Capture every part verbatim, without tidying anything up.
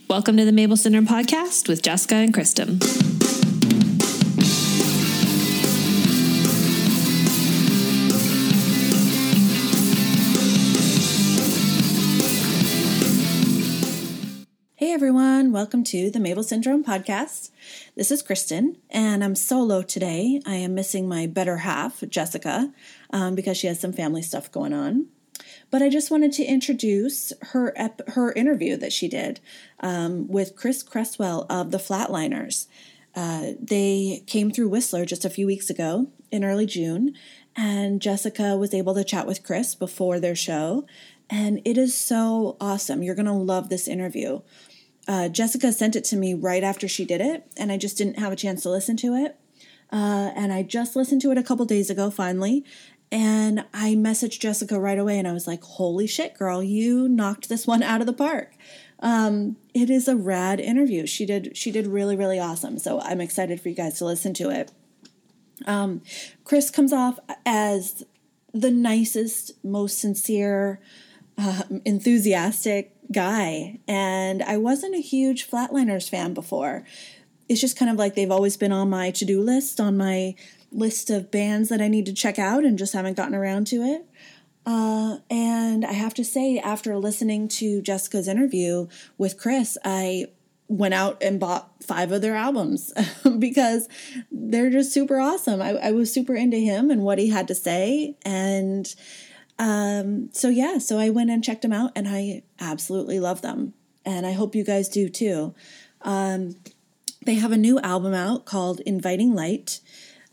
Welcome to the Mabel Syndrome Podcast with Jessica and Kristen. Hey everyone, welcome to the Mabel Syndrome Podcast. This is Kristen, and I'm solo today. I am missing my better half, Jessica, um, because she has some family stuff going on. But I just wanted to introduce her ep- her interview that she did um, with Chris Cresswell of the Flatliners. Uh, they came through Whistler just a few weeks ago in early June, and Jessica was able to chat with Chris before their show, and it is so awesome. You're going to love this interview. Uh, Jessica sent it to me right after she did it, and I just didn't have a chance to listen to it. Uh, and I just listened to it a couple days ago, finally, and I messaged Jessica right away, and I was like, holy shit, girl, you knocked this one out of the park. Um, it is a rad interview. She did she did really, really awesome, so I'm excited for you guys to listen to it. Um, Chris comes off as the nicest, most sincere, uh, enthusiastic guy, and I wasn't a huge Flatliners fan before. It's just kind of like they've always been on my to-do list, on my list of bands that I need to check out, and just haven't gotten around to it. Uh, and I have to say, after listening to Jessica's interview with Chris, I went out and bought five of their albums because they're just super awesome. I, I was super into him and what he had to say, and Um, so yeah, so I went and checked them out, and I absolutely love them, and I hope you guys do too. Um, they have a new album out called Inviting Light,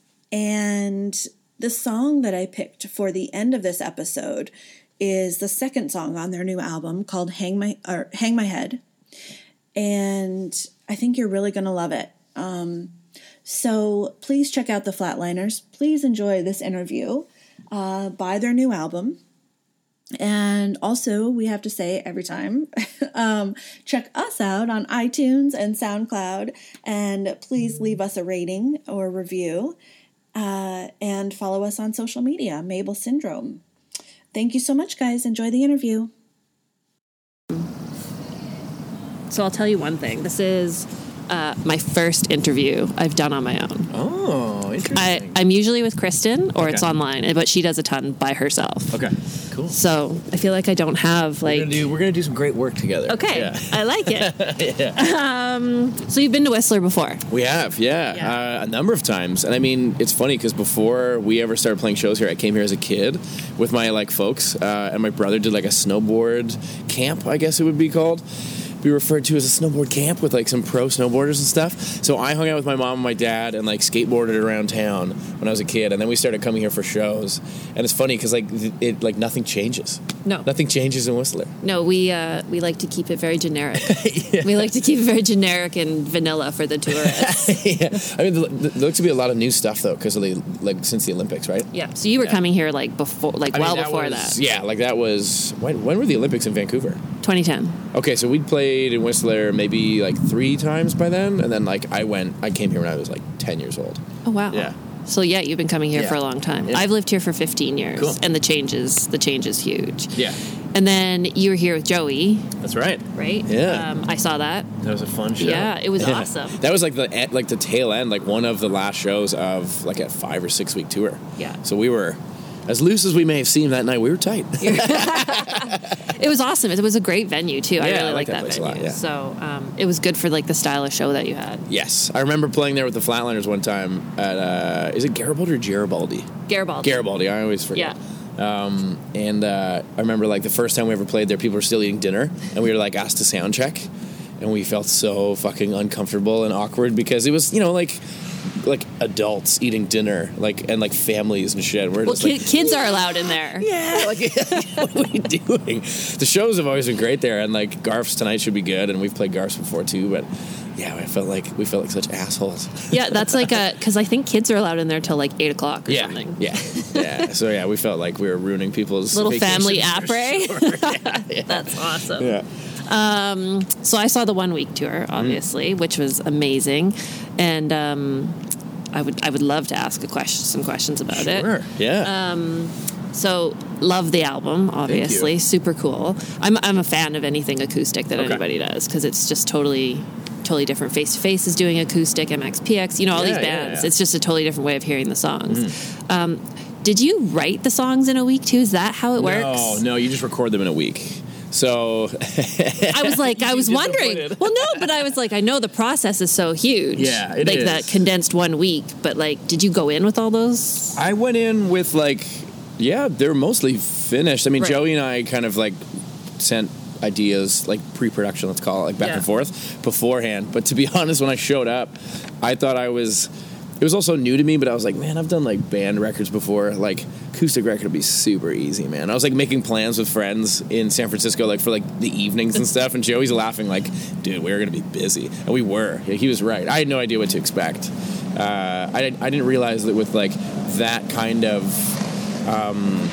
and the song that I picked for the end of this episode is the second song on their new album called Hang My or Hang My Head, and I think you're really going to love it. Um, so please check out the Flatliners. Please enjoy this interview. Uh, buy their new album. And also, we have to say every time, um, check us out on iTunes and SoundCloud, and please leave us a rating or review, uh, and follow us on social media, Mabel Syndrome. Thank you so much, guys. Enjoy the interview. So I'll tell you one thing. This is uh, my first interview I've done on my own. Oh, interesting. I, I'm usually with Kristen, or Okay. it's online, but she does a ton by herself. Okay, cool. So I feel like I don't have like. We're gonna do, we're gonna do some great work together. Okay, Yeah. I like it. yeah. Um, so you've been to Whistler before? We have, yeah, Yeah. Uh, a number of times. And I mean, it's funny because before we ever started playing shows here, I came here as a kid with my like folks, uh, and my brother did like a snowboard camp, I guess it would be called. Be referred to as a snowboard camp with like some pro snowboarders and stuff. So I hung out with my mom and my dad and like skateboarded around town when I was a kid, and then we started coming here for shows. And it's funny because like it, it like nothing changes. No, nothing changes in Whistler. No, we uh, we like to keep it very generic. yeah. We like to keep it very generic and vanilla for the tourists. yeah. I mean, there looks to be a lot of new stuff though because of the like since the Olympics, right? Yeah. So you were yeah. coming here like before, like I well mean, that before was, that. Yeah, like that was when when were the Olympics in Vancouver? twenty ten. Okay, so we'd played in Whistler maybe like three times by then, and then like I went, I came here when I was like ten years old. Oh wow. Yeah. So yeah, you've been coming here Yeah. for a long time. Yeah. I've lived here for fifteen years, Cool. and the change is the change is huge. Yeah. And then you were here with Joey, That's right. right? Yeah. Um, I saw that. That was a fun show. Yeah, it was Yeah. awesome. That was like the e- like the tail end, like one of the last shows of like a five or six week tour. Yeah. So we were, as loose as we may have seemed that night, we were tight. It was awesome. It was a great venue too. I Yeah, really I like like that that, place a venue. lot, yeah. So um, it was good for like the style of show that you had. Yes, I remember playing there with the Flatliners one time at uh, is it Garibaldi or Garibaldi? Garibaldi. Garibaldi. I always forget. Yeah. Um, and uh, I remember like the first time we ever played there, people were still eating dinner, and we were like asked to sound check, and we felt so fucking uncomfortable and awkward because it was, you know, like like adults eating dinner, like and like families and shit. We're Well, just ki- like, kids are allowed in there. yeah, like what are we doing? The shows have always been great there, and like Garf's tonight should be good, and we've played Garf's before too, but. Yeah, I felt like we felt like such assholes. Yeah, that's like a because I think kids are allowed in there till like eight o'clock or yeah, something. Yeah, yeah. So yeah, we felt like we were ruining people's Little vacations family for après. sure. yeah, yeah. That's awesome. Yeah. Um, so I saw the one week tour, obviously, mm. which was amazing, and um, I would I would love to ask a question, some questions about sure. it. Yeah. Um, So love the album, obviously, super cool. I'm I'm a fan of anything acoustic that Okay. anybody does because it's just totally. Totally different. Face to Face is doing acoustic, M X P X, you know, all Yeah, these yeah, bands. yeah. It's just a totally different way of hearing the songs. Mm. Um, did you write the songs in a week too? Is that how it works? No, no, you just record them in a week. So I was like, I was wondering. disappointed. Well, no, but I was like, I know the process is so huge. Yeah, it like is. that condensed one week. But like, did you go in with all those? I went in with like, yeah, they're mostly finished. I mean, Right. Joey and I kind of like sent ideas, like pre-production, let's call it, like back Yeah. and forth beforehand. But to be honest, when I showed up, I thought I was, it was also new to me, but I was like, man, I've done like band records before. Like acoustic record would be super easy, man. I was like making plans with friends in San Francisco, like for like the evenings and stuff. And Joey's laughing like, dude, we're going to be busy. And we were. Yeah, he was right. I had no idea what to expect. Uh, I, I didn't realize that with like that kind of, um,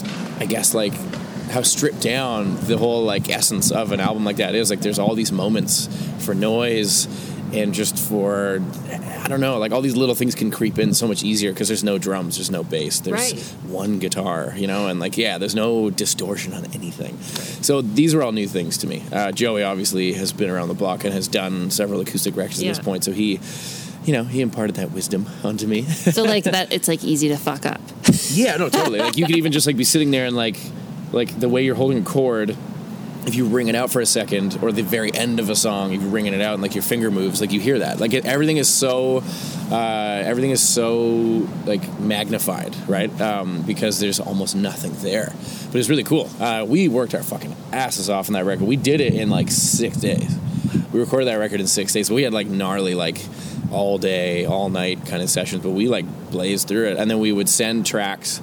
I guess like, how stripped down the whole like essence of an album like that is. Like there's all these moments for noise and just for, I don't know, like all these little things can creep in so much easier because there's no drums, there's no bass, there's Right. one guitar, you know, and like, yeah, there's no distortion on anything. So these were all new things to me. Uh, Joey obviously has been around the block and has done several acoustic records Yeah. at this point. So he, you know, he imparted that wisdom onto me. So like that, it's like easy to fuck up. Yeah, no, totally. Like you could even just like be sitting there and like, like the way you're holding a chord, if you ring it out for a second, or the very end of a song, if you're ringing it out and like your finger moves, like you hear that. Like it, everything is so, uh, everything is so like magnified, right? Um, because there's almost nothing there. But it's really cool. Uh, we worked our fucking asses off on that record. We did it in like six days. We recorded that record in six days. So we had like gnarly, like all day, all night kind of sessions. But we like blazed through it, and then we would send tracks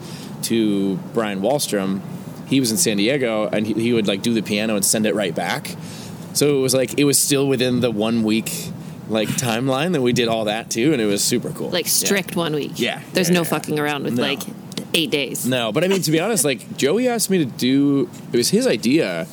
to Brian Wallstrom. He was in San Diego, and he, he would like do the piano and send it right back. So it was like it was still within the one week like timeline that we did all that too, and it was super cool. Like strict one week. Yeah. There's Yeah, no yeah. fucking around with No. like eight days. No, but I mean, to be honest, like Joey asked me to do. It was his idea.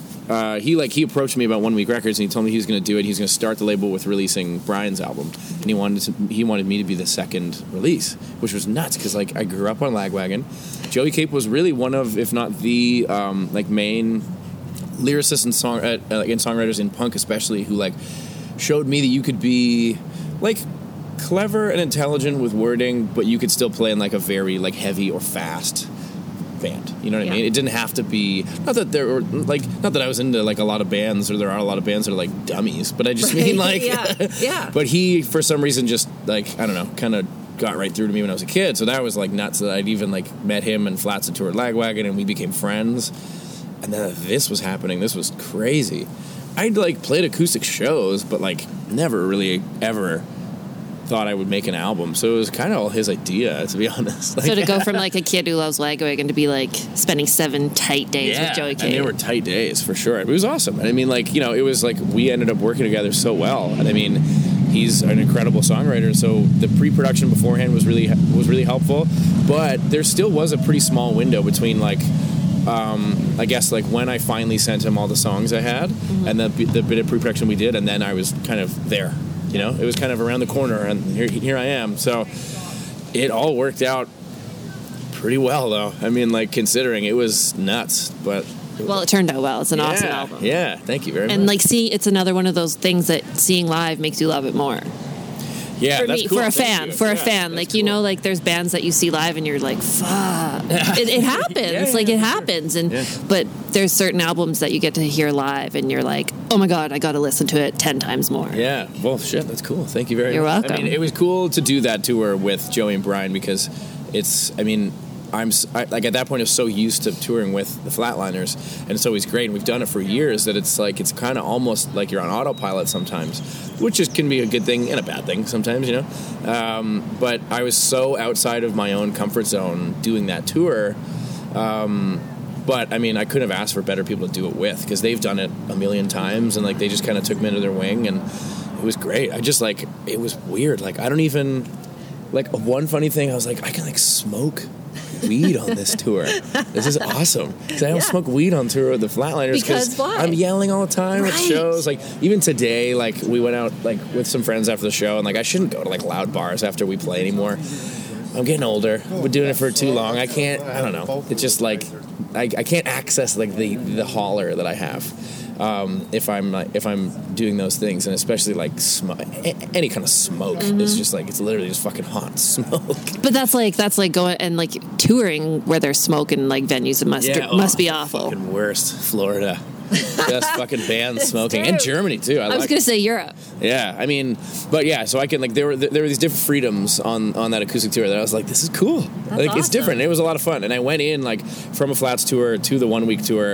Uh, he like he approached me about One Week Records, and he told me he was going to do it. He's going to start the label with releasing Brian's album, and he wanted to, he wanted me to be the second release, which was nuts because like I grew up on Lagwagon. Joey Cape was really one of, if not the um, like main lyricists and song uh, uh, and songwriters in punk, especially, who like showed me that you could be like clever and intelligent with wording, but you could still play in like a very like heavy or fast band. You know what Yeah. I mean? It didn't have to be, not that there were like, not that I was into like a lot of bands, or there are a lot of bands that are like dummies, but I just mean like, Yeah, yeah. But he, for some reason, just like, I don't know, kind of got right through to me when I was a kid. So that was like nuts that I'd even like met him and Flats had toured Lagwagon, and we became friends. And then this was happening. This was crazy. I'd like played acoustic shows, but like never really ever thought I would make an album. So it was kind of all his idea, to be honest. Like, So to go from like a kid who loves Lagwagon to be like spending seven tight days yeah, with Joey and they Cape. were tight days for sure. It was awesome. And I mean, like, you know, it was like we ended up working together so well. And I mean, he's an incredible songwriter. So the pre-production beforehand was really was really helpful. But there still was a pretty small window between like, um, I guess like when I finally sent him all the songs I had, Mm-hmm. and the the bit of pre-production we did, and then I was kind of there. You know, it was kind of around the corner, and here here I am. So it all worked out pretty well, though. I mean, like, considering it was nuts, but Well, it turned out well. It's an yeah, awesome album. Yeah, thank you very And much. like, see, it's another one of those things that seeing live makes you love it more. yeah, For that's me, cool. for a Thank fan, you. for a Yeah, fan, that's like you cool. know, like there's bands that you see live and you're like, fuck, it, it happens, Yeah, like yeah, it for sure. happens, and Yeah. but there's certain albums that you get to hear live and you're like, oh my god, I got to listen to it ten times more. Yeah, well, shit, that's cool. Thank you very You're much. I welcome. mean, it was cool to do that tour with Joey and Brian because it's, I mean, I'm s- I, like at that point I was so used to touring with the Flatliners, and it's always great. And we've done it for years that it's like it's kind of almost like you're on autopilot sometimes, which is can be a good thing and a bad thing sometimes, you know. Um, but I was so outside of my own comfort zone doing that tour. Um, but I mean, I couldn't have asked for better people to do it with because they've done it a million times, and like they just kind of took me under their wing, and it was great. I just like it was weird. Like I don't even like one funny thing. I was like, I can like smoke weed on this tour. This is awesome. Because I don't Yeah. smoke weed on tour with the Flatliners Because why? I'm yelling all the time at Right. shows. Like even today, like we went out like with some friends after the show, and like I shouldn't go to like loud bars after we play anymore. I'm getting older. I've been doing it for too long. I can't, I don't know. It's just like, I, I can't access like the, the holler that I have um, if I'm like, if I'm doing those things, and especially like sm- any kind of smoke. Mm-hmm. It's just like, it's literally just fucking hot smoke. But that's like, that's like going and like touring where there's smoke in like venues. It must, yeah, must oh, be awful. Fucking worst. Florida. Best fucking band smoking. true. And Germany too. I, I was like going to say Europe. Yeah, I mean, but yeah, so I can like there were there were these different freedoms on, on that acoustic tour that I was like, this is cool. That's like awesome. It's different. It was a lot of fun, and I went in like from a Flats tour to the one week tour,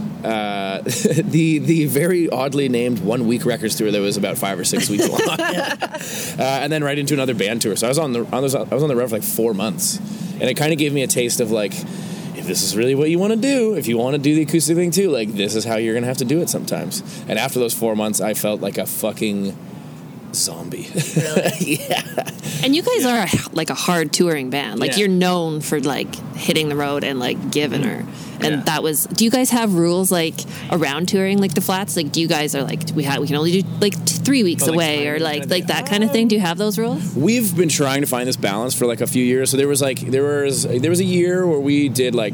uh, the the very oddly named one week records tour that was about five or six weeks long, uh, and then right into another band tour. So I was on the on those, I was on the road for like four months, and it kind of gave me a taste of like, if this is really what you want to do, if you want to do the acoustic thing too, like this is how you're going to have to do it sometimes. And after those four months, I felt like a fucking zombie. Really? Yeah. And you guys yeah. are like a hard touring band. Like yeah. you're known for like hitting the road and like giving her. And yeah. that was, do you guys have rules like around touring like the Flats? Like do you guys are like, we have, we can only do like t- three weeks oh, away like or like, like that kind of thing? Do you have those rules? We've been trying to find this balance for like a few years. So there was like, there was, there was a year where we did like,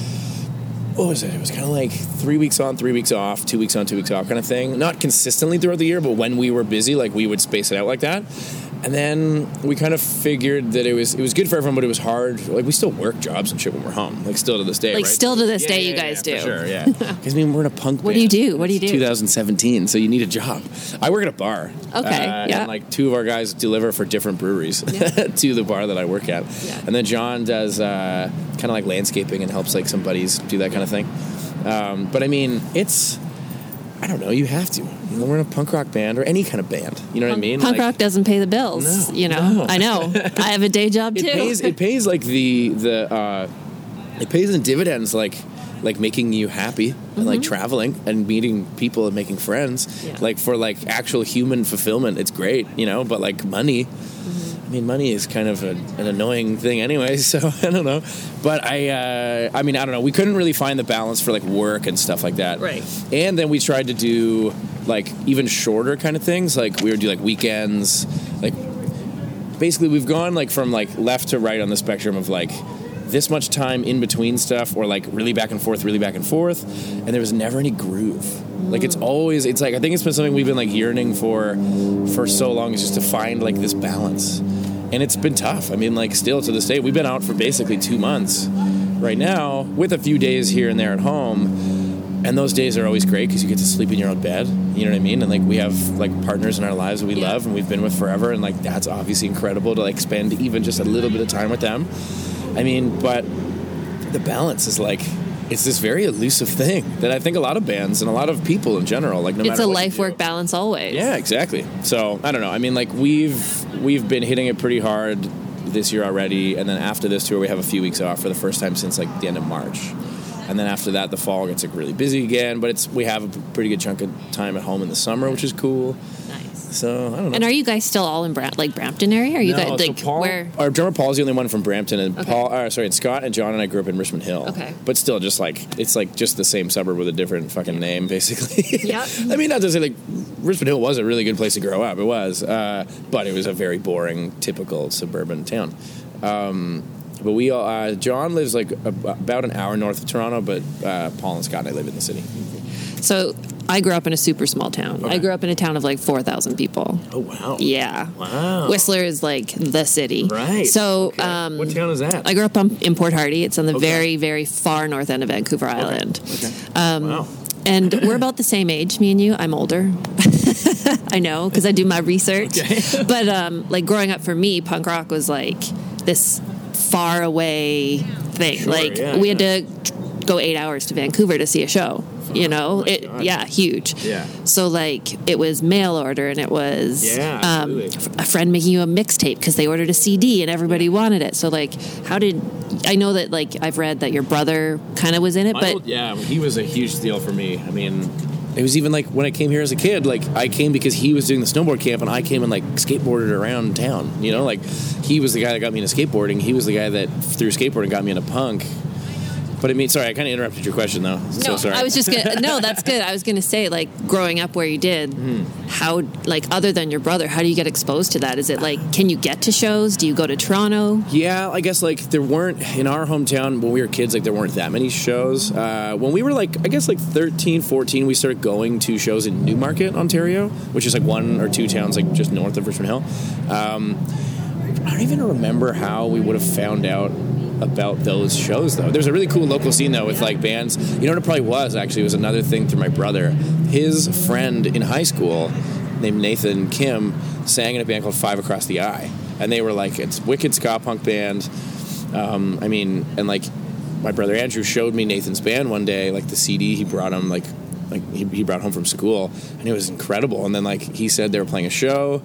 what was it? It was kind of like three weeks on, three weeks off, two weeks on, two weeks off kind of thing. Not consistently throughout the year, but when we were busy, like we would space it out like that. And then we kind of figured that it was it was good for everyone, but it was hard. Like we still work jobs and shit when we're home, like still to this day. Like right? still to this yeah, day, yeah, you guys yeah, do. For sure, yeah. Because I mean, we're in a punk. What band. do you do? What do you do? twenty seventeen, so you need a job. I work at a bar. Okay, uh, yeah. And like two of our guys deliver for different breweries yeah. to the bar that I work at. Yeah. And then John does uh, kind of like landscaping and helps like some buddies do that kind of thing. Um, but I mean, it's, I don't know, you have to. You know, we're in a punk rock band or any kind of band. You know what I mean? Punk like, rock doesn't pay the bills. No, you know, no. I know. I have a day job too. It pays. It pays like the the. Uh, it pays in dividends, like like making you happy mm-hmm. and like traveling and meeting people and making friends. Yeah. Like for like actual human fulfillment, it's great, you know. But like money. I mean, money is kind of a, an annoying thing anyway, so I don't know. But I, uh, I mean, I don't know. We couldn't really find the balance for like work and stuff like that. Right. And then we tried to do like even shorter kind of things. Like we would do like weekends. Like basically, we've gone like from like left to right on the spectrum of like this much time in between stuff, or like really back and forth, really back and forth, and there was never any groove. Mm. Like it's always, it's like I think it's been something we've been like yearning for for so long, is just to find like this balance. And it's been tough. I mean, like, still to this day, we've been out for basically two months right now, with a few days here and there at home. And those days are always great because you get to sleep in your own bed. You know what I mean? And, like, we have, like, partners in our lives that we yeah. love and we've been with forever. And, like, that's obviously incredible to, like, spend even just a little bit of time with them. I mean, but the balance is, like, it's this very elusive thing that I think a lot of bands and a lot of people in general, like, no it's matter a what life you work do. balance always. Yeah, exactly. So I don't know. I mean, like we've we've been hitting it pretty hard this year already, and then after this tour, we have a few weeks off for the first time since like the end of March. And then after that, the fall gets like really busy again. But it's we have a pretty good chunk of time at home in the summer, which is cool. Nice. So I don't know. And are you guys still all in Bram- like Brampton area? Are you no, guys so like Paul, where? Our drummer Paul's the only one from Brampton, and Okay. Paul, uh, sorry, and Scott and John and I grew up in Richmond Hill. Okay. But still, just like it's like just the same suburb with a different fucking name, basically. Yeah. I mean, not to say like Richmond Hill was a really good place to grow up. It was, uh, but it was a very boring, typical suburban town. Um, but we, all, uh, John lives like a, about an hour north of Toronto, but uh, Paul and Scott and I live in the city. So I grew up in a super small town. Okay. I grew up in a town of like four thousand people. Oh wow! Yeah. Wow. Whistler is like the city. Right. So, Okay. um, What town is that? I grew up on, in Port Hardy. It's on the Okay. very, very far north end of Vancouver Island. Okay. Um, Wow. And we're about the same age, me and you. I'm older. I know, because I do my research. Okay. But um, like growing up for me, punk rock was like this far away thing. Sure, like yeah, we had yeah. to go eight hours to Vancouver to see a show. You know, Oh my it God. yeah, huge. Yeah. So like it was mail order, and it was Yeah, um, absolutely. a friend making you a mixtape because they ordered a C D and everybody wanted it. So like, how did I know that? Like I've read that your brother kind of was in it, My but old- yeah, he was a huge deal for me. I mean, it was even like when I came here as a kid, like I came because he was doing the snowboard camp and I came and like skateboarded around town, you know, like he was the guy that got me into skateboarding. He was the guy that through skateboarding got me into punk. But I mean, sorry, I kind of interrupted your question though. So No, sorry. I was just gonna. No, that's good. I was gonna say, like, growing up where you did, Mm. how, like, other than your brother, how do you get exposed to that? Is it like, can you get to shows? Do you go to Toronto? Yeah, I guess like there weren't in our hometown when we were kids, like there weren't that many shows. Uh, when we were like, I guess like thirteen, fourteen, we started going to shows in Newmarket, Ontario, which is like one or two towns like just north of Richmond Hill. Um, I don't even remember how we would have found out about those shows though. There's a really cool local scene though with like bands. You know what it probably was actually? It was another thing through my brother. His friend in high school named Nathan Kim sang in a band called Five Across the Eye. And they were like, it's wicked ska punk band. Um, I mean, and like my brother Andrew showed me Nathan's band one day, like the C D he brought him, like like he, he brought home from school, and it was incredible. And then like he said they were playing a show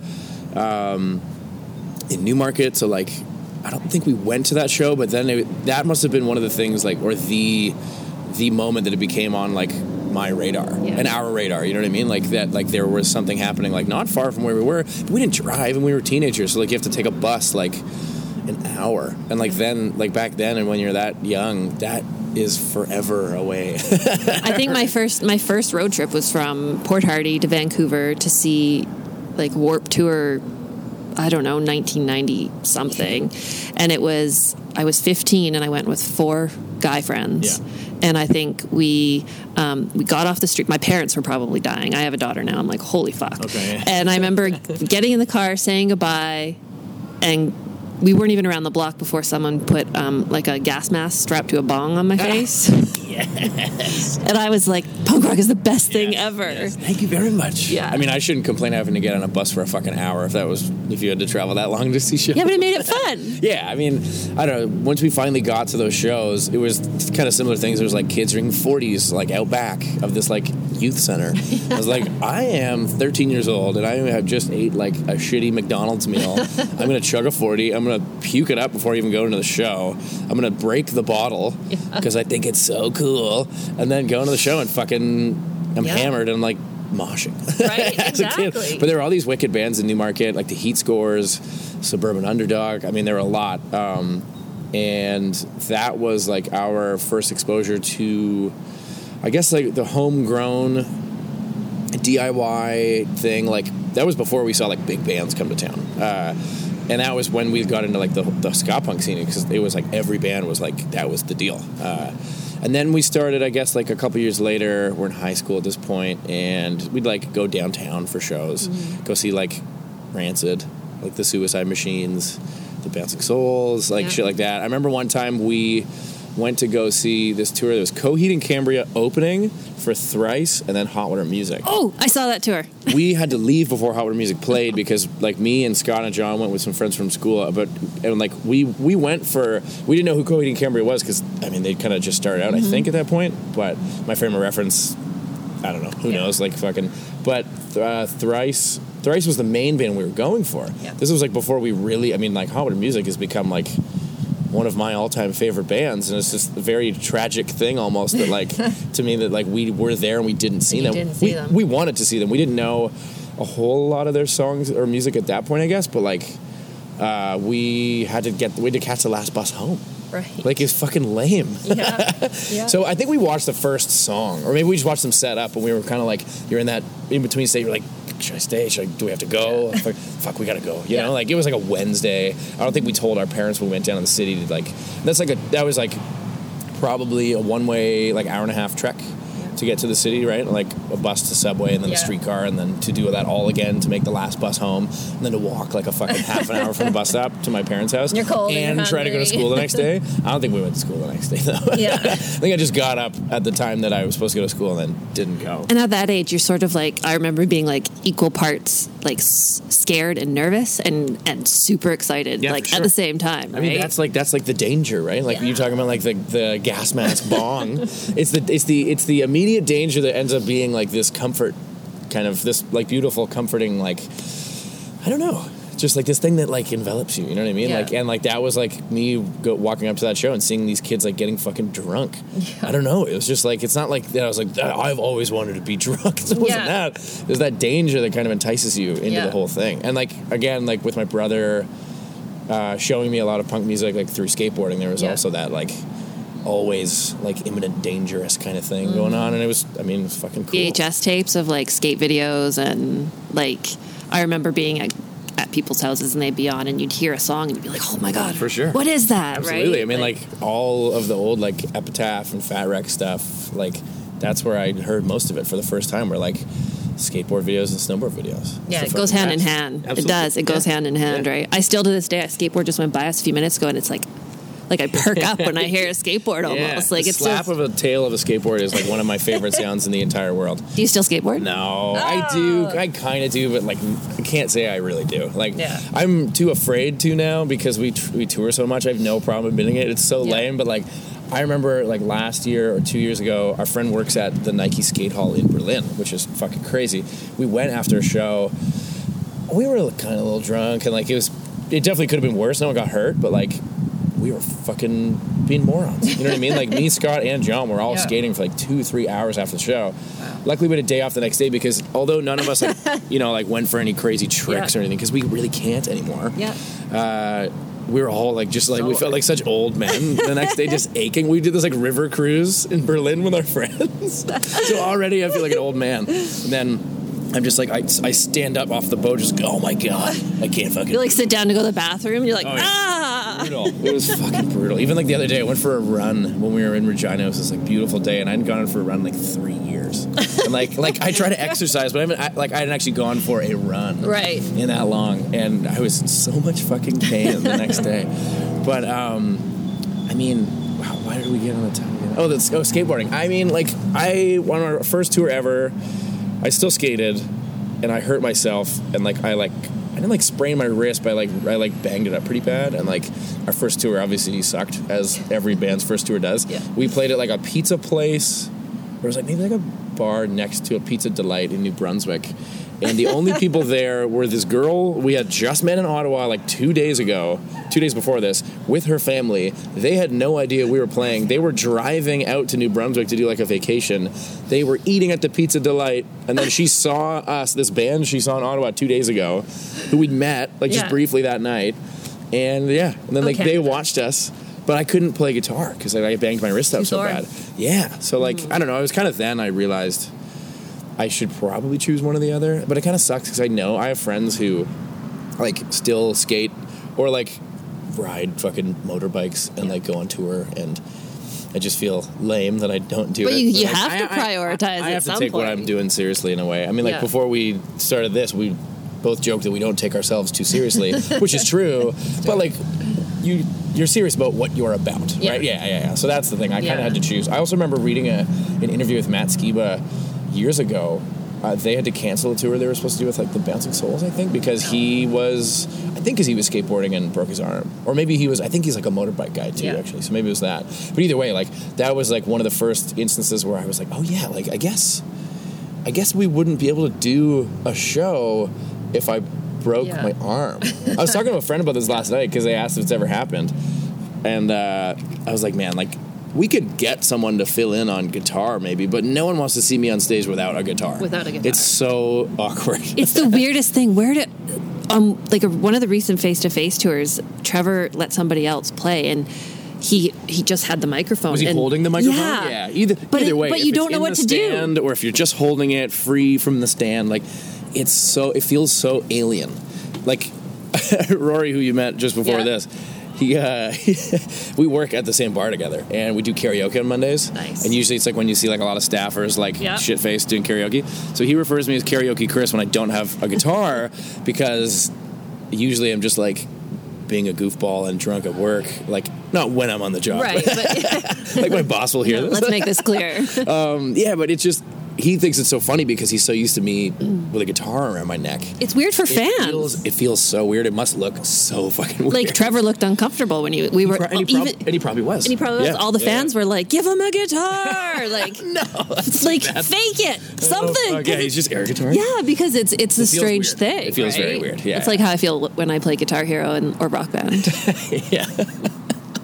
um, in Newmarket, so like I don't think we went to that show, but then it, that must have been one of the things like or the the moment that it became on like my radar Yeah. and our radar, you know what I mean? Like that, like there was something happening like not far from where we were, but we didn't drive and we were teenagers, so like you have to take a bus like an hour, and like then like back then and when you're that young, that is forever away. I think my first my first road trip was from Port Hardy to Vancouver to see like Warp Tour. I don't know, nineteen ninety something, and it was I was fifteen and I went with four guy friends. Yeah. And I think we um, we got off the street. My parents were probably dying. I have a daughter now. I'm like, holy fuck. Okay. And I remember getting in the car, saying goodbye, and we weren't even around the block before someone put um, like a gas mask strapped to a bong on my face. Yes. And I was like, punk rock is the best thing Yes, ever. yes. Thank you very much. Yeah. I mean, I shouldn't complain having to get on a bus for a fucking hour if that was if you had to travel that long to see shows. Yeah, but it made it fun. Yeah, I mean, I don't know. Once we finally got to those shows, it was kind of similar things. There was like kids drinking forties, like out back of this like youth center. I was like, I am thirteen years old and I have just ate like a shitty McDonald's meal. I'm gonna chug a forty. I'm gonna puke it up before I even go into the show. I'm gonna break the bottle because I think it's so cool, and then go into the show and fucking I'm Yeah. hammered and I'm like moshing. Right, As a kid. exactly. But there were all these wicked bands in Newmarket, like the Heat Scores, Suburban Underdog. I mean, there were a lot. Um, and that was like our first exposure to, I guess, like the homegrown D I Y thing. Like that was before we saw like big bands come to town. Uh, and that was when we got into like the, the ska punk scene, because it was like every band was like, that was the deal. Uh, And then we started, I guess, like a couple years later. We're in high school at this point, and we'd like go downtown for shows, mm-hmm. go see like Rancid, like the Suicide Machines, the Bouncing Souls, like yeah. shit like that. I remember one time we went to go see this tour. There was Coheed and Cambria opening for Thrice, and then Hot Water Music. Oh, I saw that tour. We had to leave before Hot Water Music played because, like, me and Scott and John went with some friends from school. But and like we we went for we didn't know who Coheed and Cambria was because I mean they kind of just started out, mm-hmm. I think, at that point. But my frame of reference, I don't know, who yeah. knows, like fucking. But uh, Thrice. Thrice was the main band we were going for. Yeah. This was like before we really. I mean, like Hot Water Music has become like one of my all-time favorite bands, and it's just a very tragic thing almost that like to me that like we were there and we didn't see you them. Didn't see we them. we wanted to see them. We didn't know a whole lot of their songs or music at that point, I guess, but like uh, we had to get we had to catch the last bus home. Right. Like it's fucking lame. Yeah. yeah. So I think we watched the first song, or maybe we just watched them set up, and we were kind of like, you're in that in between state. You're like, should I stay? Should I, do we have to go? Fuck, fuck, we gotta go. You yeah. know, like it was like a Wednesday. I don't think we told our parents when we went down to the city to like. That's like a that was like probably a one way like hour and a half trek to get to the city, right? Like a bus to Subway and then yeah. a streetcar, and then to do that all again to make the last bus home, and then to walk like a fucking half an hour from the bus stop to my parents' house. You're cold and you're try to go to school the next day. I don't think we went to school the next day though. Yeah. I think I just got up at the time that I was supposed to go to school and then didn't go. And at that age, you're sort of like, I remember being like equal parts like s- scared and nervous and, and super excited, Yeah, like for sure. at the same time. Right? I mean, that's like that's like the danger, right? Like Yeah. you're talking about, like the, the gas mask bong. It's the it's the it's the immediate danger that ends up being like this comfort, kind of this like beautiful, comforting, like I don't know, just like this thing that like envelops you. You know what I mean? Yeah. Like and like that was like me go, walking up to that show and seeing these kids like getting fucking drunk. Yeah. I don't know. It was just like it's not like that. I was like I've always wanted to be drunk. It wasn't Yeah. that. There's that danger that kind of entices you into Yeah. the whole thing. And like again, like with my brother. Uh, showing me a lot of punk music like through skateboarding, there was Yeah. also that like always like imminent dangerous kind of thing mm. going on, and it was I mean it was fucking cool. V H S tapes of like skate videos, and like I remember being at, at people's houses and they'd be on and you'd hear a song and you'd be like, oh my god, for sure, what is that? Absolutely. Right? I mean like, like all of the old like Epitaph and Fat Wreck stuff, like that's where I heard most of it for the first time, were like skateboard videos and snowboard videos. Yeah, it goes hand in hand. Absolutely. It does. It goes yeah. hand in hand, yeah. right? I still to this day, a skateboard just went by us a few minutes ago and it's like, like I perk up when I hear a skateboard almost. Yeah. Like the it's slap just... of a tail of a skateboard is like one of my favorite sounds in the entire world. Do you still skateboard? No, oh. I do. I kind of do, but like I can't say I really do. Like yeah. I'm too afraid to now because we t- we tour so much. I have no problem admitting it. It's so yeah. lame, but like I remember like last year or two years ago, our friend works at the Nike Skate Hall in Berlin, which is fucking crazy. We went after a show. We were kind of a little drunk and like it was. It definitely could have been worse. No one got hurt, but like. We were fucking being morons. You know what I mean? Like me, Scott, and John were all yeah. skating for like two, three hours after the show. Wow. Luckily, we had a day off the next day because although none of us, like, you know, like went for any crazy tricks yeah. or anything, because we really can't anymore. Yeah. Uh, we were all like, just like, so, we felt like such old men the next day, just aching. We did this like river cruise in Berlin with our friends. So already I feel like an old man. And then I'm just like, I, I stand up off the boat, just go, oh my God, I can't fucking. You like sit down to go to the bathroom, you're like, oh, yeah. ah! Brutal. It was fucking brutal. Even like the other day, I went for a run when we were in Regina. It was this like beautiful day, and I hadn't gone for a run in like three years. And like, like I try to exercise, but I haven't, I, like I hadn't actually gone for a run right in that long, and I was in so much fucking pain the next day. But um, I mean, wow, why did we get on the topic? Oh, that's oh skateboarding. I mean, like I on our first tour ever. I still skated, and I hurt myself, and like I like I didn't like sprain my wrist, but I like I like banged it up pretty bad. And like our first tour obviously sucked, as every band's first tour does. Yeah. We played at like a pizza place. There was like maybe like a bar next to a Pizza Delight in New Brunswick, and the only people there were this girl we had just met in Ottawa like two days ago, two days before this, with her family. They had no idea we were playing. They were driving out to New Brunswick to do like a vacation. They were eating at the Pizza Delight, and then she saw us, this band she saw in Ottawa two days ago, who we'd met like just yeah. briefly that night, and yeah, and then like okay. they watched us. But I couldn't play guitar because I banged my wrist up so bad. Yeah. So, like, mm. I don't know. It was kind of then I realized I should probably choose one or the other. But it kind of sucks because I know I have friends who, like, still skate or, like, ride fucking motorbikes and, like, go on tour. And I just feel lame that I don't do but it. You, you but have I, to I, prioritize I, I, I have to some take point. what I'm doing seriously in a way. I mean, like, yeah. before we started this, we both joked that we don't take ourselves too seriously, which is true. But, like, you... You're serious about what you're about, yeah. right? Yeah, yeah, yeah. So that's the thing. I kind of yeah. had to choose. I also remember reading a, an interview with Matt Skiba years ago. Uh, they had to cancel a tour they were supposed to do with, like, the Bouncing Souls, I think, because he was, I think because he was skateboarding and broke his arm. Or maybe he was, I think he's, like, a motorbike guy, too, yeah. actually. So maybe it was that. But either way, like, that was, like, one of the first instances where I was like, oh, yeah, like, I guess, I guess we wouldn't be able to do a show if I broke yeah. my arm. I was talking to a friend about this last night because they asked if it's ever happened. And uh, I was like, man, like, we could get someone to fill in on guitar maybe, but no one wants to see me on stage without a guitar. Without a guitar. It's so awkward. It's the weirdest thing. Where did, um, like, a, one of the recent face-to-face tours, Trevor let somebody else play, and he he just had the microphone. Was he and, holding the microphone? Yeah. Yeah. Either, but either it, way. But you don't know what to stand, do. Or if you're just holding it free from the stand, like, it's so, it feels so alien. Like, Rory, who you met just before yeah. this, he, uh, we work at the same bar together, and we do karaoke on Mondays. Nice. And usually it's like when you see like a lot of staffers like yep. shit-faced doing karaoke. So he refers to me as Karaoke Chris when I don't have a guitar because usually I'm just like being a goofball and drunk at work, like not when I'm on the job, right? But, like my boss will hear no, this. Let's make this clear. um, yeah, but it's just. He thinks it's so funny because he's so used to me with a guitar around my neck. It's weird for it fans. Feels, it feels so weird. It must look so fucking weird. Like Trevor looked uncomfortable when you we were, he pro- and, he prob- even, and he probably was. And he probably yeah. was. All the yeah, fans yeah. were like, "Give him a guitar!" Like, no, like bad. fake it, something. Oh, okay, he's just air guitar. Yeah, because it's it's a it strange weird. thing. It feels right? very weird. Yeah, it's like how I feel when I play Guitar Hero and or Rock Band. yeah.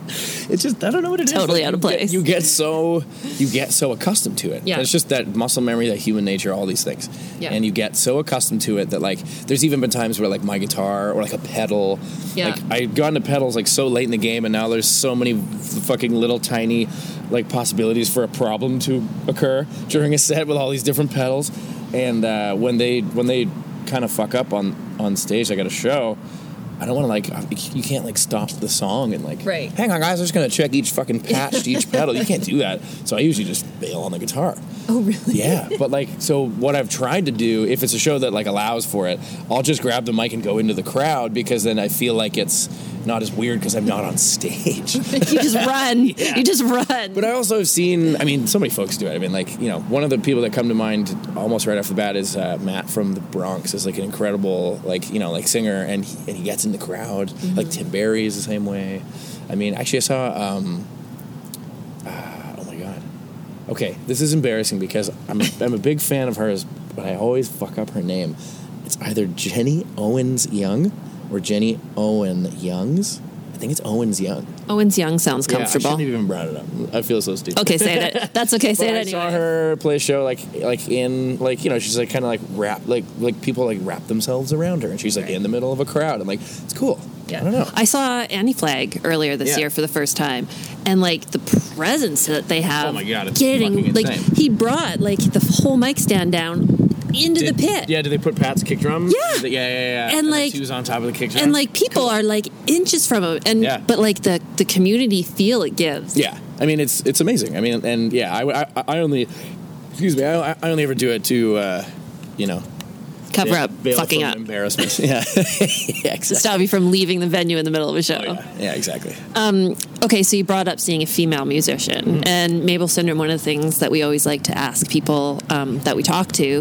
it's just I don't know what it is. Totally Like, out of you get- place. You get so you get so accustomed to it. Yeah. And it's just that muscle memory, that human nature, all these things. Yeah. And you get so accustomed to it that like there's even been times where like my guitar or like a pedal, Yeah. like I got into pedals like so late in the game, and now there's so many fucking little tiny like possibilities for a problem to occur during a set with all these different pedals. And uh, when they when they kind of fuck up on on stage like at a show, I don't want to like you can't like stop the song and like Right. hang on guys, I'm just gonna check each fucking patch to each pedal. You can't do that. So I usually just bail on the guitar. Oh, really? Yeah, but like, so what I've tried to do, if it's a show that like allows for it, I'll just grab the mic and go into the crowd, because then I feel like it's not as weird because I'm not on stage. You just run. Yeah. You just run. But I also have seen, I mean, so many folks do it. I mean, like, you know, one of the people that come to mind almost right off the bat is uh, Matt from the Bronx. Is like an incredible, like, you know, like singer, and he, and he gets in the crowd. Mm-hmm. Like Tim Barry is the same way. I mean, actually, I saw. Um, Okay, this is embarrassing because I'm a, I'm a big fan of hers, but I always fuck up her name. It's either Jenny Owens Young or Jenny Owen Youngs. I think it's Owens Young. Owens Young sounds Yeah, I comfortable. shouldn't have even brought it up. I feel so stupid. Okay, say it. That's okay. Say But it I anyway. saw her play a show like like in like you know she's like kind of like wrap like like people like wrap themselves around her, and she's like Right. in the middle of a crowd, and like it's cool. Yeah. I don't know. I saw Annie Flag earlier this Yeah. year for the first time, and like the presence that they have. Oh my God, it's getting fucking like insane. he brought like the whole mic stand down into Did- the pit. Yeah, did they put Pat's kick drum? Yeah. yeah, yeah, yeah. And, then like- she was on top of the kick drum. And like people are like inches from him, and Yeah. but like the the community feel it gives. Yeah, I mean it's it's amazing. I mean, and yeah, I, I, I only, excuse me, I, I only ever do it to, uh, you know, Cover bail- up, bail fucking from up, embarrassment. yeah, yeah, to exactly. stop you from leaving the venue in the middle of a show. Oh, yeah. yeah, exactly. Okay, so you brought up seeing a female musician, Mm-hmm. and Mabel Syndrome. One of the things that we always like to ask people um, that we talk to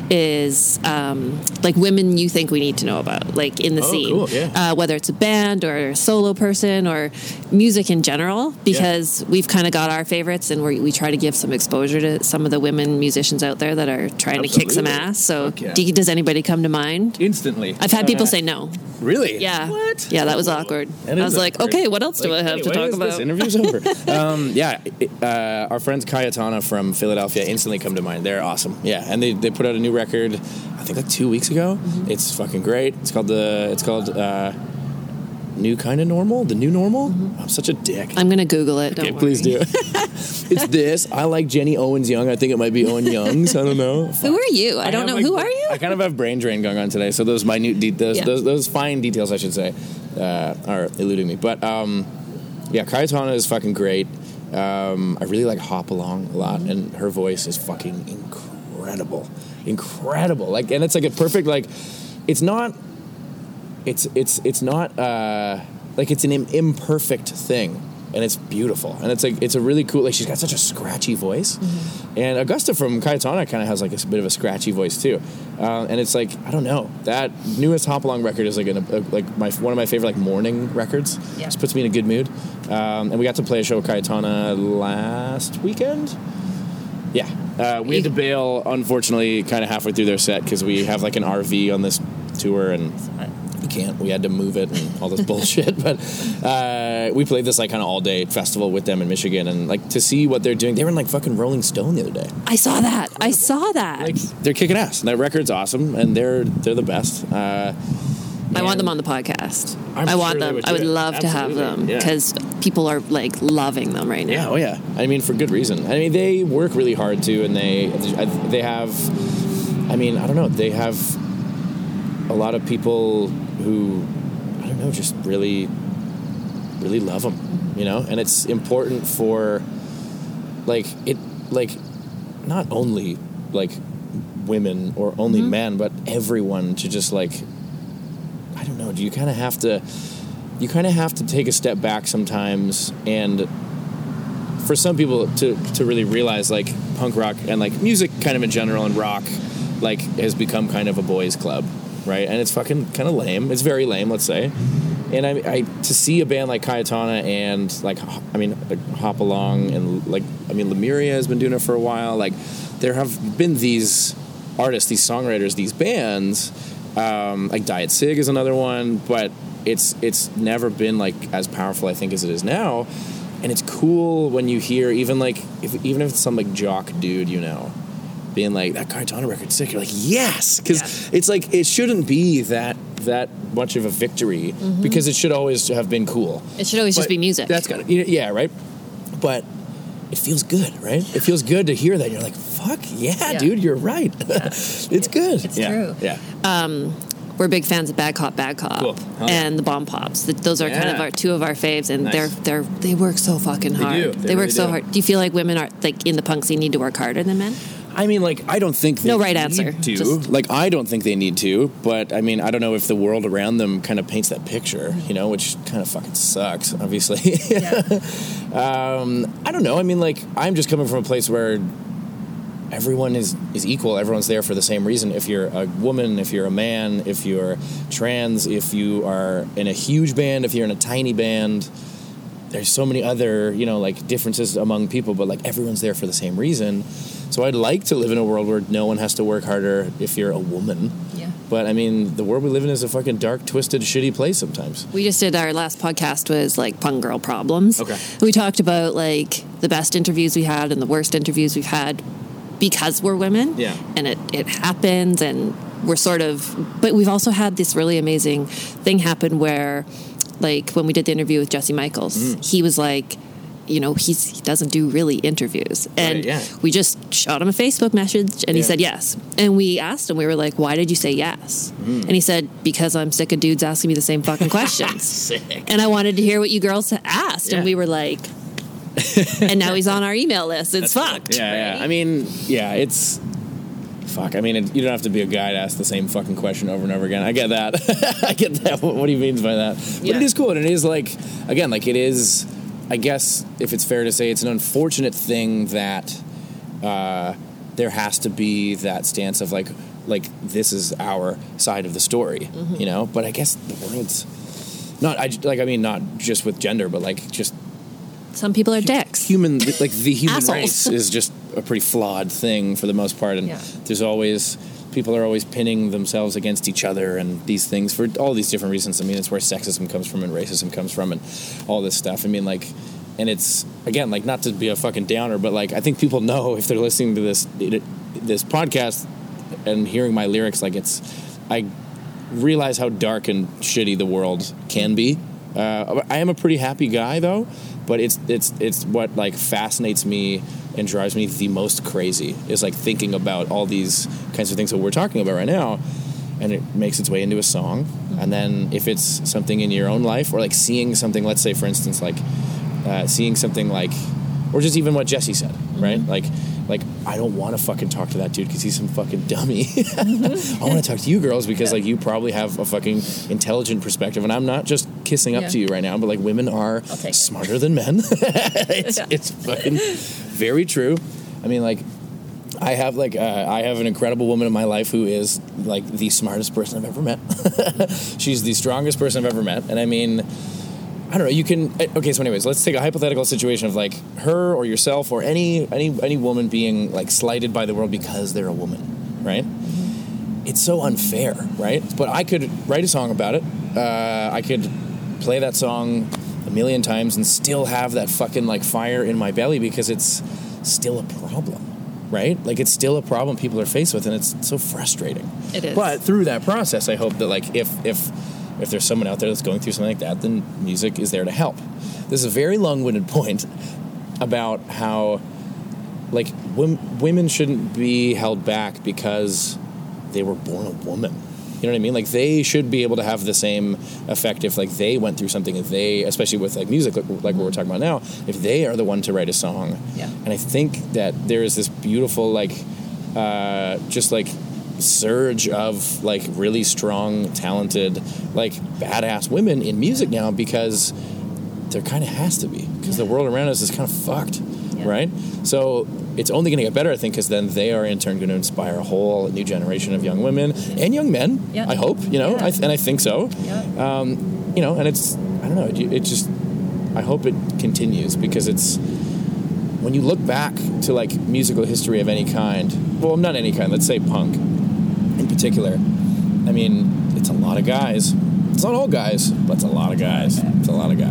is um, like women you think we need to know about, like in the Oh, scene, cool, yeah. uh, whether it's a band or a solo person or music in general. Because we've kind of got our favorites, and we we try to give some exposure to some of the women musicians out there that are trying to kick some Absolutely. ass. So, Fuck yeah. do you- does anybody come to mind? Instantly. I've had people Uh, say no. Really? Yeah. What? Yeah, that was awkward. That I is was like, awkward. okay, what else do Like, I have to anyway, talk is about? This interview's over. um, yeah, it- uh, our friends Cayetana from Philadelphia instantly come to mind. They're awesome. Yeah, and they, they put out a new record, I think like two weeks ago. Mm-hmm. It's fucking great. It's called the it's called uh, New Kind of Normal. The New Normal. I'm such a dick. I'm gonna Google it. Don't Okay, please worry. do. It's this. I like Jenny Owens Young. I think it might be Owen Youngs. I don't know. Who are you? I, don't have, know. like, Who are you? I kind of have brain drain going on today, so those minute, de- those, Yeah. those those fine details, I should say, uh, are eluding me. But um, yeah, Cayetana is fucking great. Um, I really like Hop Along a lot, and her voice is fucking incredible, incredible. Like, and it's like a perfect like. It's not. It's it's it's not uh, like it's an im- imperfect thing, and it's beautiful, and it's like it's a really cool. Like she's got such a scratchy voice, Mm-hmm. and Augusta from Cayetana kind of has like a bit of a scratchy voice too, uh, and it's like I don't know, that newest Hop Along record is like an, a, like my one of my favorite like morning records. Yeah. Just puts me in a good mood, um, and we got to play a show with Cayetana last weekend. Yeah, uh, we had to bail unfortunately kind of halfway through their set because we have like an R V on this tour and. We can't. We had to move it and all this bullshit. But uh, we played this like kind of all day festival with them in Michigan, and like to see what they're doing. They were in like fucking Rolling Stone the other day. I saw that. I saw that. Like they're kicking ass. That record's awesome, and they're they're the best. Uh, I want and- them on the podcast. I'm I want sure they them. would I would do it. love to have Absolutely. them Yeah. because people are like loving them right now. Yeah, oh yeah. I mean, for good reason. I mean, they work really hard too, and they they have. I mean, I don't know. They have a lot of people who I don't know, just really, really love them. You know, and it's important for like it, like not only like women or only Mm-hmm. men, but everyone to just like. I don't know. Do you kind of have to? You kind of have to take a step back sometimes, and for some people to to really realize like punk rock and like music, kind of in general, and rock, like has become kind of a boys' club, right? And it's fucking kind of lame. It's very lame, let's say. And I, I to see a band like Cayetana and like I mean like Hop Along and like I mean Lemuria has been doing it for a while. Like there have been these artists, these songwriters, these bands. Um, like Diet Sig is another one, but it's it's never been like as powerful, I think, as it is now. And it's cool when you hear, even like, if, even if it's some like jock dude, you know, being like, that Cayetano record's sick. You're like, yes! Because yeah. it's like, it shouldn't be that that much of a victory, mm-hmm. because it should always have been cool. It should always but just be music. That's kind of, yeah, right? But it feels good, right? It feels good to hear that. You're like, fuck, yeah, yeah. dude, you're right. Yeah. it's it, good. It's yeah. true. Yeah. Um, we're big fans of Bad Cop, Bad Cop, cool. oh, and yeah. the Bomb Pops. The, those are yeah. kind of our two of our faves, and nice. they're they're they work so fucking hard. They do. They, They they really work so do. hard. Do you feel like women are like in the punk scene need to work harder than men? I mean, like, I don't think they no right need answer. to. Just... Like, I don't think they need to, but I mean, I don't know if the world around them kind of paints that picture, you know, which kind of fucking sucks, obviously. Yeah. um, I don't know. I mean, like, I'm just coming from a place where everyone is, is equal. Everyone's there for the same reason. If you're a woman, if you're a man, if you're trans, if you are in a huge band, if you're in a tiny band, there's so many other, you know, like, differences among people, but, like, everyone's there for the same reason. So I'd like to live in a world where no one has to work harder if you're a woman. Yeah. But, I mean, the world we live in is a fucking dark, twisted, shitty place sometimes. We just did, our last podcast was, like, punk girl problems. Okay. We talked about, like, the best interviews we had and the worst interviews we've had because we're women. Yeah. And it, it happens, and we're sort of... But we've also had this really amazing thing happen where... Like, when we did the interview with Jesse Michaels, mm. he was like, you know, he's, he doesn't do really interviews. And right, yeah. we just shot him a Facebook message, and yeah. he said yes. And we asked him, we were like, why did you say yes? Mm. And he said, because I'm sick of dudes asking me the same fucking questions. Sick. And I wanted to hear what you girls asked. Yeah. And we were like... and now he's on our email list. It's That's fucked. Yeah, right? yeah. I mean, yeah, it's... Fuck, I mean, it, you don't have to be a guy to ask the same fucking question over and over again. I get that. I get that, what, what he means by that. But yeah. it is cool, and it is, like, again, like, it is, I guess, if it's fair to say, it's an unfortunate thing that uh, there has to be that stance of, like, like, this is our side of the story, mm-hmm. you know? But I guess the world's not, I, like, I mean, not just with gender, but, like, just... Some people are dicks. Human, like, the human Assholes. race is just a pretty flawed thing for the most part, and yeah. there's always, people are always pinning themselves against each other and these things for all these different reasons. I mean, it's where sexism comes from and racism comes from and all this stuff. I mean, like, and it's, again, like, not to be a fucking downer, but, like, I think people know if they're listening to this this podcast and hearing my lyrics, like, it's, I realize how dark and shitty the world can be. Uh, I am a pretty happy guy, though, but it's it's it's what, like, fascinates me and drives me the most crazy is, like, thinking about all these kinds of things that we're talking about right now, and it makes its way into a song. Mm-hmm. And then if it's something in your own life, or, like, seeing something, let's say, for instance, like uh, seeing something like, or just even what Jesse said, mm-hmm. right? Like, like I don't want to fucking talk to that dude because he's some fucking dummy. Mm-hmm. I want to talk to you girls because, yeah. like, you probably have a fucking intelligent perspective, and I'm not just kissing up yeah. to you right now, but, like, women are smarter than men. it's, yeah. it's fucking very true. I mean, like, I have, like, uh, I have an incredible woman in my life who is, like, the smartest person I've ever met. She's the strongest person I've ever met, and I mean, I don't know, you can, okay, so anyways, let's take a hypothetical situation of, like, her or yourself or any any any woman being, like, slighted by the world because they're a woman, right? Mm-hmm. It's so unfair, right? But I could write a song about it. Uh, I could play that song a million times and still have that fucking, like, fire in my belly because it's still a problem, right? Like, it's still a problem people are faced with, and it's so frustrating. It is. But through that process, I hope that, like, if if... if there's someone out there that's going through something like that, then music is there to help. This is a very long-winded point about how, like, w- women shouldn't be held back because they were born a woman. You know what I mean? Like, they should be able to have the same effect if, like, they went through something, if they, especially with, like, music, like, like what we're talking about now, if they are the one to write a song. Yeah. And I think that there is this beautiful, like, uh, just, like, surge of, like, really strong, talented, like, badass women in music now because there kind of has to be because yeah. the world around us is kind of fucked, yeah. right? So it's only going to get better, I think, because then they are in turn going to inspire a whole new generation of young women and young men. Yeah. I hope, you know, yeah. I th- and I think so. Yeah. Um, you know, and it's, I don't know, it, it just, I hope it continues because it's, when you look back to, like, musical history of any kind, well, not any kind, let's say punk in particular, I mean, it's a lot of guys. It's not all guys, but it's a lot of guys. It's a lot of guys.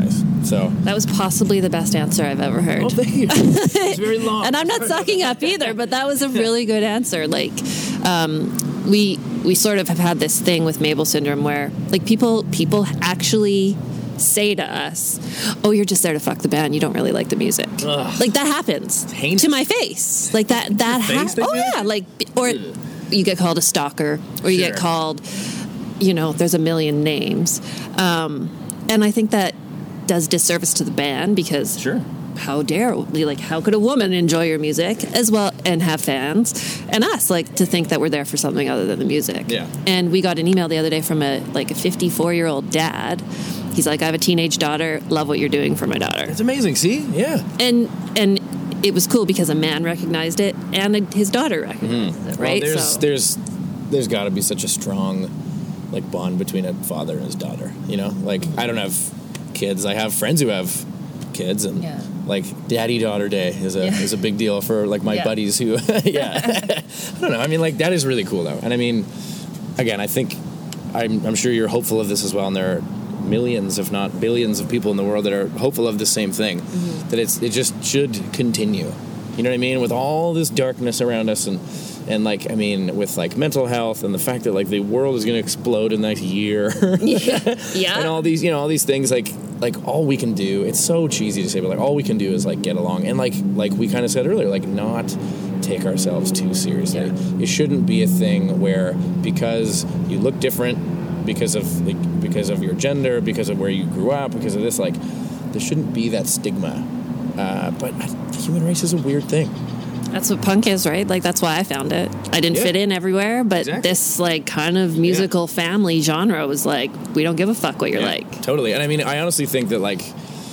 So That was possibly the best answer I've ever heard. oh, thank you. It's very long. And I'm not sucking up either, but that was a really good answer. Like, um, we we sort of have had this thing with Mabel syndrome where, like, people people actually say to us, "Oh, you're just there to fuck the band. You don't really like the music." Ugh. Like that happens Heinous. to my face. Like that that Your face, ha- they Oh do? yeah, like or you get called a stalker, or you Sure. get called, you know, there's a million names, um, and I think that does disservice to the band because Sure. how dare like how could a woman enjoy your music as well and have fans, and us like to think that we're there for something other than the music. Yeah. And we got an email the other day from a like a fifty-four year old dad. He's like, I have a teenage daughter, love what you're doing for my daughter. It's amazing. See, yeah. And and it was cool because a man recognized it and his daughter recognized it, right? Well, there's so there's there's got to be such a strong like bond between a father and his daughter. You know, like I don't have kids. I have friends who have kids, and Yeah. like Daddy Daughter Day is a Yeah. is a big deal for like my Yeah. buddies who yeah. I don't know. I mean, like that is really cool though, and I mean, again, I think I'm I'm sure you're hopeful of this as well, and there are millions, if not billions, of people in the world that are hopeful of the same thing. Mm-hmm. That it's it just should continue. You know what I mean? With all this darkness around us, and and like I mean, with like mental health, and the fact that like the world is going to explode in the next year, yeah. yeah. and all these you know all these things like like all we can do. It's so cheesy to say, but like all we can do is like get along, and like like we kind of said earlier, like not take ourselves too seriously. Yeah. It shouldn't be a thing where because you look different, because of like, because of your gender, because of where you grew up, because of this, like there shouldn't be that stigma. Uh, but the human race is a weird thing. That's what punk is, right? Like that's why I found it. I didn't Yeah. fit in everywhere, but Exactly. this like kind of musical family genre was like, we don't give a fuck what you're Yeah, like. Totally. And I mean, I honestly think that like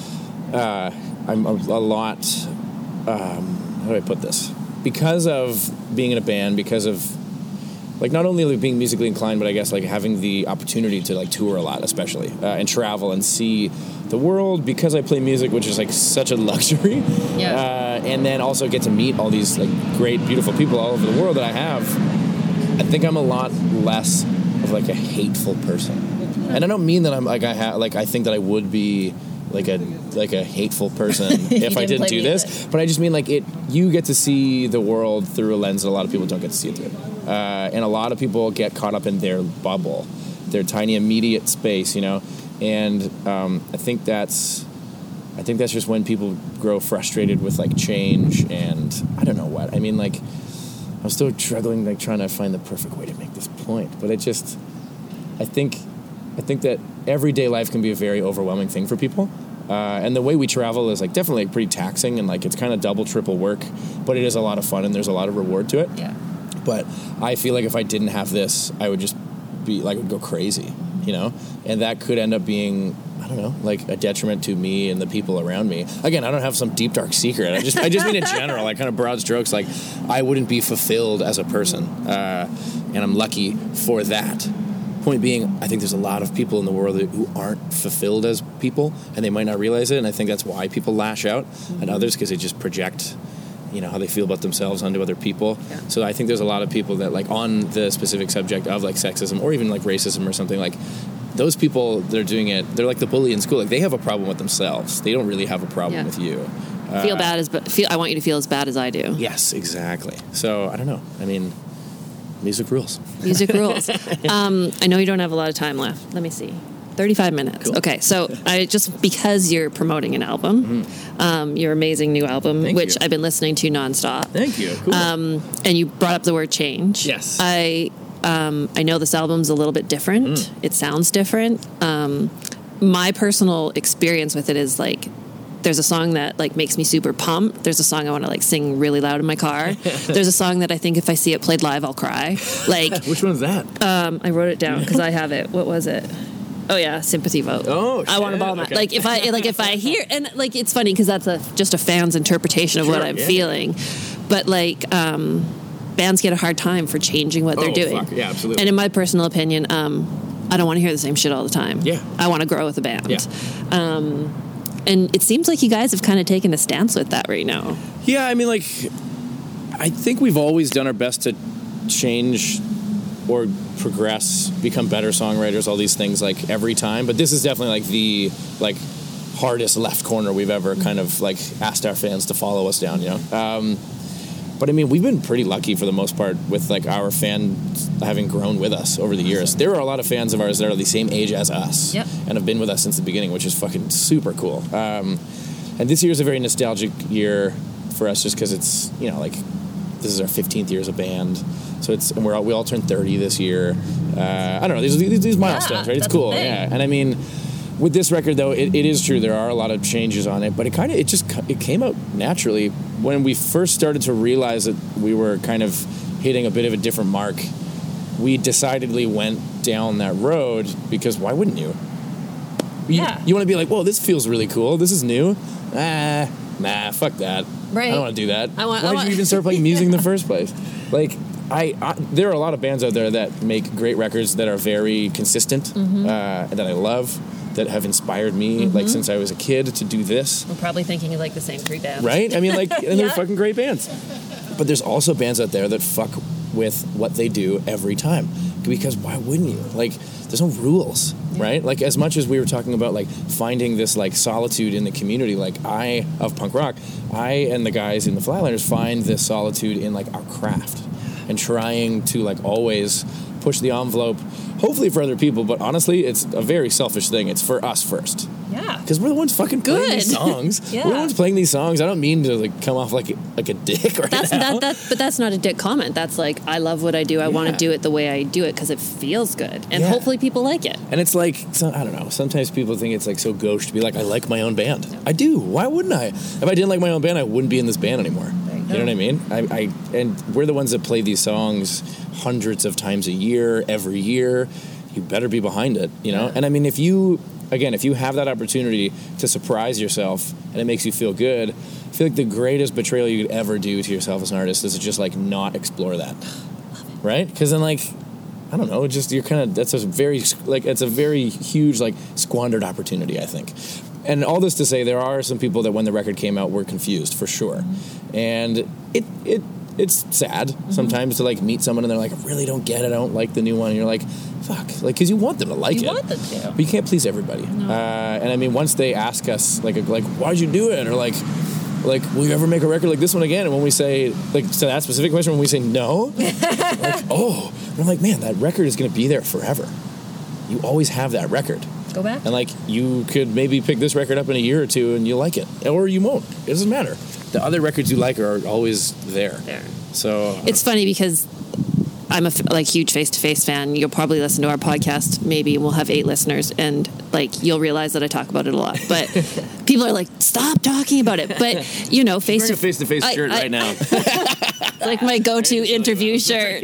uh, I'm a, a lot. Um, how do I put this? Because of being in a band, because of like not only like being musically inclined, but I guess like having the opportunity to like tour a lot, especially uh, and travel and see the world. Because I play music, which is like such a luxury. Yeah. Uh, and then also get to meet all these like great, beautiful people all over the world that I have. I think I'm a lot less of like a hateful person, and I don't mean that I'm like I ha- like I think that I would be like a like a hateful person if I didn't didn't play do this. music. But I just mean like it. You get to see the world through a lens that a lot of people don't get to see it through, uh, and a lot of people get caught up in their bubble, their tiny immediate space, you know. And um, I think that's. I think that's just when people grow frustrated with like change and I don't know what. I mean, like I'm still struggling, like trying to find the perfect way to make this point. But it just, I think, I think that everyday life can be a very overwhelming thing for people. Uh, and the way we travel is like definitely like, pretty taxing and like it's kind of double, triple work, but it is a lot of fun and there's a lot of reward to it. Yeah. But I feel like if I didn't have this, I would just be like, would go crazy, you know? And that could end up being, I don't know, like a detriment to me and the people around me. Again, I don't have some deep, dark secret. I just, I just mean in general, like kind of broad strokes, like I wouldn't be fulfilled as a person. Uh, and I'm lucky for that. Point being, I think there's a lot of people in the world who aren't fulfilled as people, and they might not realize it. And I think that's why people lash out mm-hmm. at others, because they just project, you know, how they feel about themselves onto other people. Yeah. So I think there's a lot of people that, like, on the specific subject of like sexism or even like racism or something, like those people that are doing it, they're like the bully in school. Like they have a problem with themselves. They don't really have a problem yeah. with you. Feel uh, bad as, but feel. I want you to feel as bad as I do. Yes, exactly. So I don't know. I mean. Music rules. Music rules. Um, I know you don't have a lot of time left. Let me see. thirty-five minutes. Cool. Okay, so I just because you're promoting an album, mm-hmm. um, your amazing new album, Thank which you. I've been listening to nonstop. Thank you. Cool. Um, and you brought up the word change. Yes. I um, I know this album's a little bit different. Mm. It sounds different. Um, my personal experience with it is like, there's a song that like makes me super pumped. There's a song I want to like sing really loud in my car. There's a song that I think if I see it played live, I'll cry. Like, which one's that? Um, I wrote it down because I have it. What was it? Oh yeah, Sympathy Vote. Oh, I want to ball my okay. like if I like if I hear and like it's funny because that's a just a fan's interpretation of sure, what I'm yeah. feeling, but like um, bands get a hard time for changing what oh, they're doing. Fuck. Yeah, absolutely. And in my personal opinion, um, I don't want to hear the same shit all the time. Yeah, I want to grow with a band. Yeah. Um, And it seems like you guys have kind of taken a stance with that right now. Yeah, I mean, like, I think we've always done our best to change or progress, become better songwriters, all these things, like, every time. But this is definitely, like, the, like, hardest left corner we've ever kind of like asked our fans to follow us down, you know. Um, but I mean, we've been pretty lucky for the most part with like our fans having grown with us over the years. There are a lot of fans of ours that are the same age as us yep. and have been with us since the beginning, which is fucking super cool. Um, and this year is a very nostalgic year for us, just because it's, you know, like this is our fifteenth year as a band. So it's, and we're all, we all turned thirty this year. Uh, I don't know, these these, these milestones, yeah, right? It's cool, yeah. And I mean, with this record though, it, it is true there are a lot of changes on it, but it kind of it just it came out naturally when we first started to realize that we were kind of hitting a bit of a different mark. We decidedly went down that road because why wouldn't you? You, yeah. you want to be like, whoa, this feels really cool. This is new. Ah, nah, fuck that. Right. I don't want to do that. I want, why I did want... you even start playing music in the first place? Like. I, I there are a lot of bands out there that make great records that are very consistent, mm-hmm. uh, that I love, that have inspired me mm-hmm. like since I was a kid to do this. We're probably thinking of like the same three bands, right? I mean, like, and yeah. they're fucking great bands. But there's also bands out there that fuck with what they do every time, because why wouldn't you? Like, there's no rules, yeah. right? Like, as much as we were talking about like finding this like solitude in the community, like I of punk rock, I and the guys in the Flatliners find this solitude in like our craft. And trying to like always push the envelope, hopefully for other people, but honestly, it's a very selfish thing. It's for us first. Yeah. Because we're the ones fucking Good. playing these songs. yeah. We're the ones playing these songs. I don't mean to like come off like a, like a dick right that's, now. That, that, but that's not a dick comment. That's like, I love what I do. I yeah. want to do it the way I do it because it feels good. And yeah. hopefully people like it. And it's like, so, I don't know, sometimes people think it's like so gauche to be like, I like my own band. No. I do. Why wouldn't I? If I didn't like my own band, I wouldn't be in this band anymore. You know what I mean? I, I and we're the ones that play these songs hundreds of times a year, every year. You better be behind it, you know? Yeah. And I mean, if you, again, if you have that opportunity to surprise yourself and it makes you feel good, I feel like the greatest betrayal you could ever do to yourself as an artist is to just like not explore that, right? Because then like, I don't know, just you're kind of, that's a very, like, it's a very huge, like, squandered opportunity, I think. And all this to say, there are some people that when the record came out were confused, for sure. Mm-hmm. And it it it's sad mm-hmm. sometimes to, like, meet someone and they're like, I really don't get it, I don't like the new one. And you're like, fuck. Like, because you want them to like you it. You want them to. But you can't please everybody. No. Uh, and, I mean, once they ask us, like, like, why'd you do it? Or, like, like, will you ever make a record like this one again? And when we say, like, to that specific question, when we say no, like, oh. And I'm like, man, that record is going to be there forever. You always have that record. Go back. And, like, you could maybe pick this record up in a year or two and you like it. Or you won't. It doesn't matter. The other records you like are always there. There. So it's funny because I'm a like huge face-to-face fan. You'll probably listen to our podcast. Maybe we'll have eight listeners, and like you'll realize that I talk about it a lot. But people are like, "Stop talking about it." But you know, face to face-to-face I, shirt I, right now. It's like my go-to interview shirt.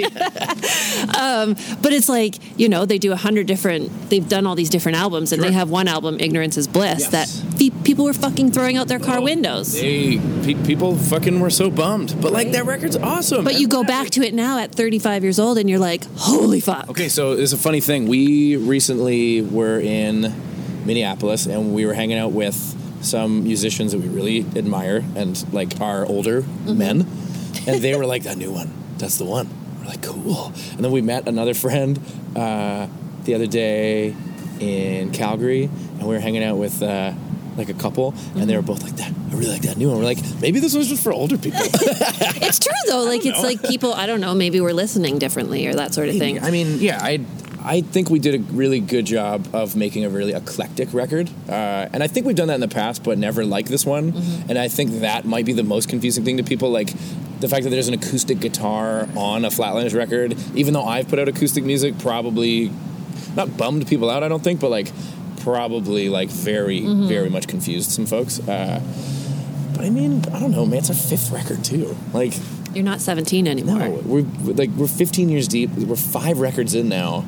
um, but it's like, you know, they do a hundred different. They've done all these different albums, and sure. they have one album, "Ignorance Is Bliss," yes. that pe- people were fucking throwing out their car oh, windows. They pe- people fucking were so bummed. But like that record's awesome. But you go back to it now at thirty-five years old, and you're like, holy fuck. Okay, so it's a funny thing. We recently were in Minneapolis, and we were hanging out with some musicians that we really admire and like are older mm-hmm. men, and they were like, that new one, that's the one. We're like, cool. And then we met another friend uh, the other day in Calgary, and we were hanging out with uh, like a couple, mm-hmm. and they were both like, that I really like that new one. We're like, maybe this one's just for older people. It's true though. Like it's like people, I don't know, maybe we're listening differently or that sort of maybe. thing. I mean, yeah, I I think we did a really good job of making a really eclectic record, uh, and I think we've done that in the past, but never like this one. Mm-hmm. And I think that might be the most confusing thing to people, like the fact that there's an acoustic guitar on a Flatliners record, even though I've put out acoustic music, probably not bummed people out, I don't think, but like probably like very, mm-hmm. very much confused some folks. Uh, but I mean, I don't know, man, it's our fifth record too. Like, you're not seventeen anymore. No, we're like we're fifteen years deep. We're five records in now.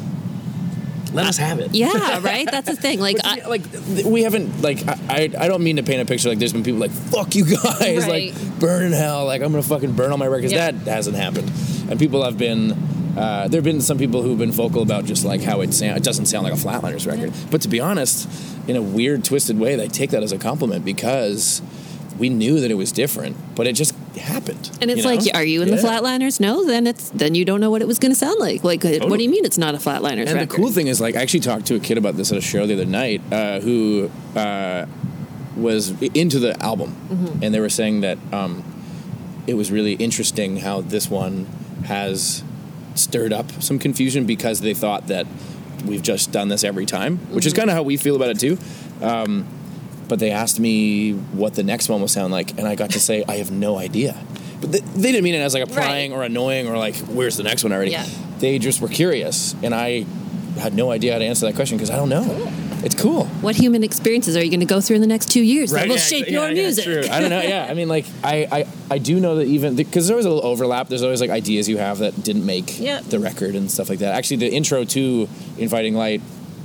Let us have it. Yeah, right. That's the thing. Like, I, like we haven't. Like, I, I don't mean to paint a picture. Like, there's been people like, "Fuck you guys!" Right. Like, burn in hell. Like, I'm gonna fucking burn all my records. Yeah. That hasn't happened. And people have been. Uh, there have been some people who've been vocal about just like how it sound. It doesn't sound like a Flatliners record. Yeah. But to be honest, in a weird, twisted way, they take that as a compliment because we knew that it was different, but it just happened. And it's you know? like, are you in yeah. the Flatliners? No, then it's then you don't know what it was going to sound like. Like, Totally. what do you mean it's not a Flatliners And record? the cool thing is, like, I actually talked to a kid about this at a show the other night uh, who uh, was into the album, mm-hmm. and they were saying that um, it was really interesting how this one has stirred up some confusion because they thought that we've just done this every time, which mm-hmm. is kind of how we feel about it too. Um, but they asked me what the next one will sound like, and I got to say, I have no idea. But they, they didn't mean it as like a prying right. or annoying or like, where's the next one already? Yeah. They just were curious, and I had no idea how to answer that question because I don't know. Cool. It's cool. What human experiences are you going to go through in the next two years right, that will yeah, shape yeah, your yeah, music? True. I don't know. Yeah, I mean, like, I, I, I do know that even because there's always a little overlap. There's always like ideas you have that didn't make yep. the record and stuff like that. Actually, the intro to Inviting Light,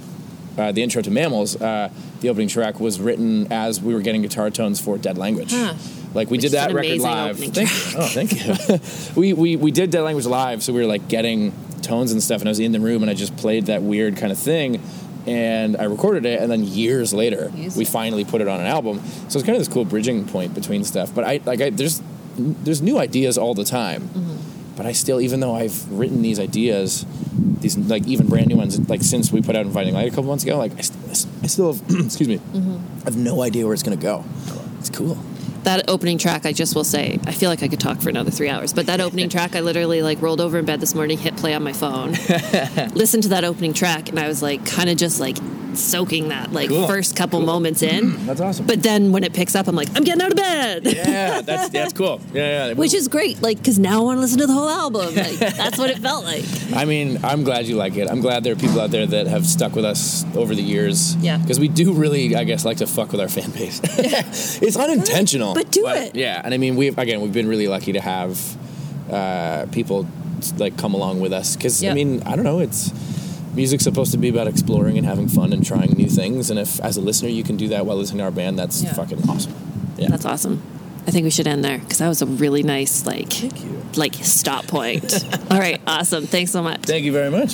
uh, the intro to Mammals, uh, the opening track was written as we were getting guitar tones for Dead Language. Huh. Like we Which did that record live. Thank you. Oh, thank you. we, we we did Dead Language live, so we were like getting tones and stuff, and I was in the room and I just played that weird kind of thing. And I recorded it, and then years later, Music. we finally put it on an album. So it's kind of this cool bridging point between stuff. But I like I, there's there's new ideas all the time. Mm-hmm. But I still, even though I've written these ideas, these like even brand new ones, like since we put out Inviting Light a couple months ago, like I, st- I still have, excuse me, mm-hmm. I have no idea where it's gonna go. It's cool. That opening track, I just will say, I feel like I could talk for another three hours. But that opening track, I literally like rolled over in bed this morning, hit play on my phone, listened to that opening track, and I was like, kind of just like soaking that like cool. first couple cool. moments in. That's awesome. But then when it picks up, I'm like, I'm getting out of bed. Yeah, that's that's cool. Yeah, yeah. Which is great, like, because now I want to listen to the whole album. Like, that's what it felt like. I mean, I'm glad you like it. I'm glad there are people out there that have stuck with us over the years. Yeah. Because we do really, I guess, like to fuck with our fan base. It's unintentional. But do but, it. Yeah, and I mean, we've again, we've been really lucky to have uh, people like come along with us. Because yep. I mean, I don't know, it's music's supposed to be about exploring and having fun and trying new things. And if, as a listener, you can do that while listening to our band, that's yeah. fucking awesome. Yeah. That's awesome. I think we should end there because that was a really nice, like, Thank you. like stop point. All right, awesome. Thanks so much. Thank you very much.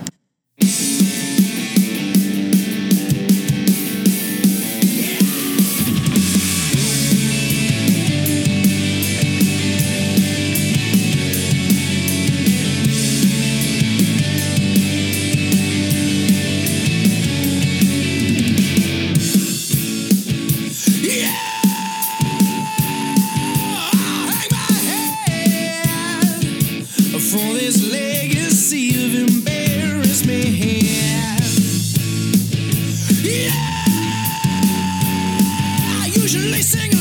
For this legacy of embarrassment, yeah. I usually sing